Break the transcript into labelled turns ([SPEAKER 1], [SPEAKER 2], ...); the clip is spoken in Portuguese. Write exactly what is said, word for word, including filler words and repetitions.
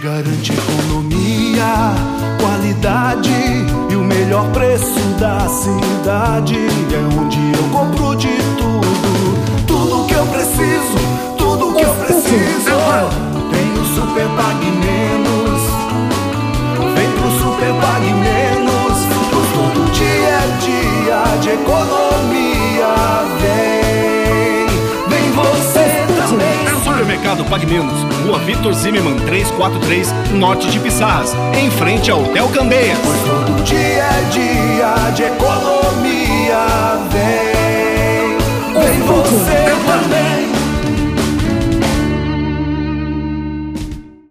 [SPEAKER 1] garante economia, qualidade e o melhor preço da cidade. É onde eu compro de tudo, tudo que eu preciso, tudo que eu preciso. Tem o Super Pague Menos, vem pro Super Pague Menos. Todo dia é dia de economia, vem, vem você também.
[SPEAKER 2] Supermercado Pague Menos, Rua Vitor Zimmermann trezentos e quarenta e três, Norte de Pissarras, em frente ao Hotel Candeias.
[SPEAKER 1] Pois todo dia é dia de economia, vem, vem você